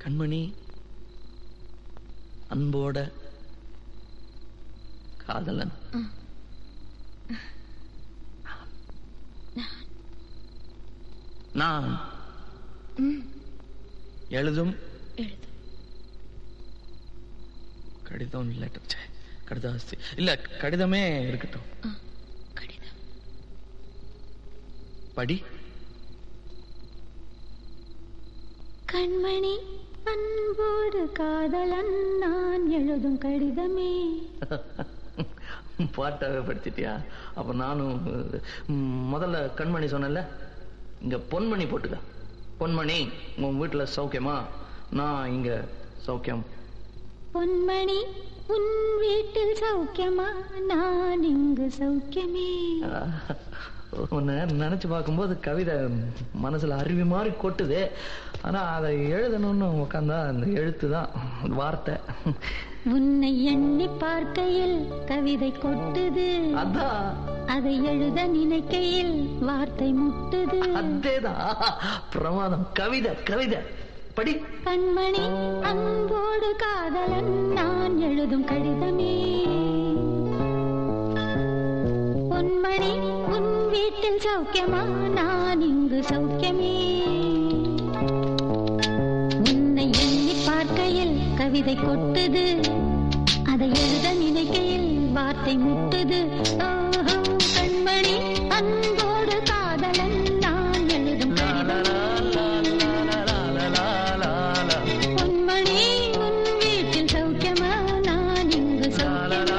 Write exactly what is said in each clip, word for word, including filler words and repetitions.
கண்மணி அன்போட காதலன். நான் எழுதும் கடிதம் லெட்டர் கடிதாஸ்தி இல்ல கடிதமே இருக்கட்டும். கடிதம் படி. கண்மணி அன்போடு காதலன் நான் எழுதும் கடிதமே. பாட்டாவே படிச்சிட்டியா? அப்ப நானும் முதல்ல கண்மணி சொன்னல, இங்க பொன்மணி போட்டுக்க. பொன்மணி உன் வீட்டுல சௌக்கியமா? நான் இங்க சௌக்கியம். பொன்மணி உன் வீட்டில் சௌக்கியமா? நான் இங்கு சௌக்கியமே. உன்னை நினைச்சு பார்க்கும்போது கவிதை மனசுல அருவி மாதிரி கொட்டுது. ஆனா அதை எழுதணும்னு உட்காந்தா அந்த எழுத்து தான் வார்த்தை. உன்னை எண்ணி பார்க்கையில் கவிதை கொட்டுது, அதான் அதை எழுத நினைக்கையில் வார்த்தை முட்டுது. அதேதான் பிரமாதம். கவிதை கவிதை படி. கண்மணி அன்போடு காதலன் நான் எழுதும் கடிதமே. பொன்மணி உன் வீட்டில் சௌக்கியமா? நான் இங்கு சௌக்கியமே. உன்னை எண்ணி பார்க்கையில் கவிதை கொட்டுது, அதை எழுத நினைக்கையில் வார்த்தை முட்டுது. ஓஹோ கண்மணி அன்போடு காதலன் நான் எழுதும் பொன்மணி உன் வீட்டில் சௌக்கியமா? நான் இங்கு சௌக்கியமா.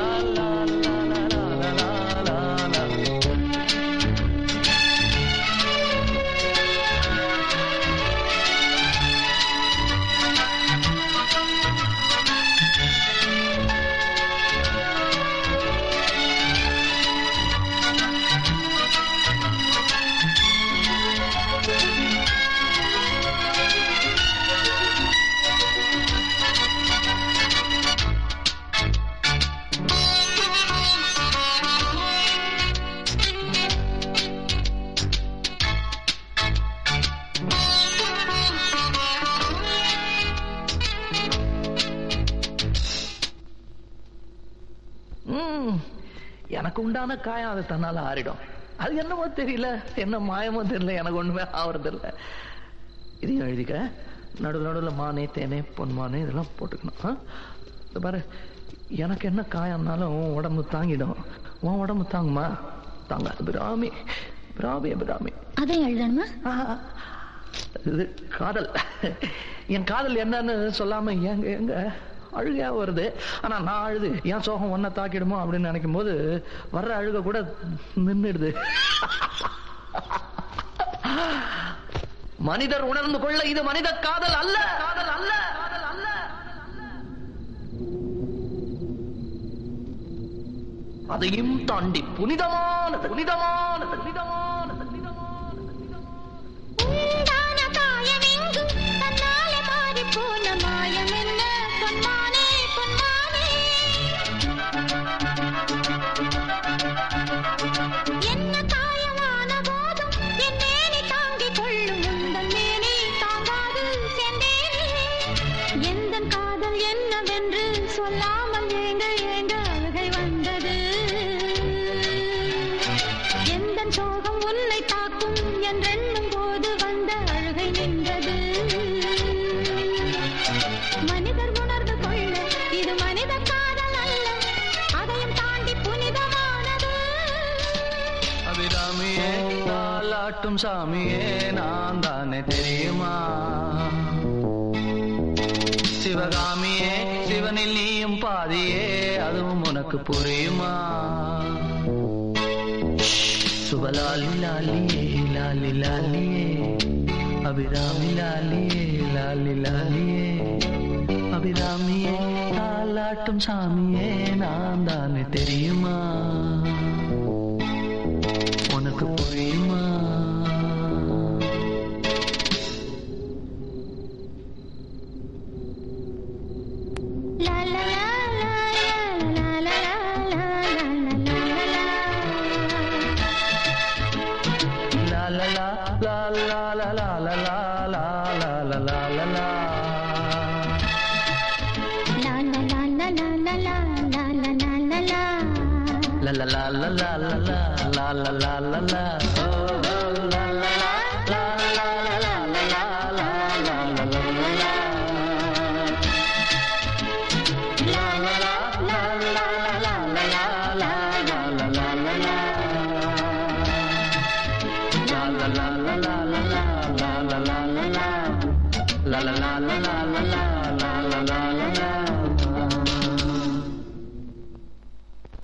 எனக்கு உண்டான காயம் அது தன்னால ஆறிடும். அது என்னமோ தெரியல, என்ன மாயமோ தெரியல, எனக்கு ஒண்ணுமே ஆவறது இல்லை. இதையும் எழுதிக்க. நடுவில் நடுவில் மானே தேனே பொன்மானே இதெல்லாம் போட்டுக்கணும். பாரு, எனக்கு என்ன காயம்னாலும் உடம்பு தாங்கிடும். உன் உடம்பு தாங்குமா? தாங்க. பிராமி பிராமி பிராமி அதை எழுதணுமா? இது காதல். என் காதல் என்னன்னு சொல்லாம எங்க எங்க அழுகையா வருது. ஆனா நான் அழுது என் சோகம் ஒன்ன தாக்கிடுமோ அப்படின்னு நினைக்கும் போது வர்ற அழுக கூட நின்றுடுது. மனிதர் உணர்ந்து கொள்ள இது மனித காதல் அல்ல, காதல் அல்ல, காதல் அல்ல. அதையும் தாண்டி புனிதமானது, புனிதமானது, புனிதமானது, உண்டான காயம் எங்கு தன்னாலே மாறி போன மாயம் என்ன? பொன்மானே பொன்மானே என்ன காயமான போதும் என் மேனி தாங்கிக் கொள்ளும் உந்தன் மேனி தாங்காது சென்றேனே. எந்தன் காதல் என்னவென்று சொல்லாமல் ஏங்க ஏங்க அழுகை வந்தது. எந்தன் சோகம் உன்னை தாக்கும் என்றெண்ணும் போது வந்த அழுகை நின்றது. மனிதர் உணர்ந்து கொள்ள இது மனித காதல் அல்ல, அதையும் தாண்டி புனிதமானது. அபிராமியே தாலாட்டும் சாமியே நான் தானே தெரியுமா? சிவகாமியே சிவனில் நீயும் பாதியே அதுவும் உனக்கு புரியுமா? சுபலாலி லாலியே லாலி லாலியே அபிராமி லாலியே லாலி லாலியே அபிராமியே தாலாட்டும் சாமியே நான் தானே தெரியுமா? உனக்கு புரியுமா? லா லா லா லா லா லா la la la la la la la la la la la la la la La la la la la la la la la la la la. Oh, oh, la la la la la la la la la la la la la. La la la la la la la la la la la la la. La la la la la la la la la la la. La la la la la la la la la la.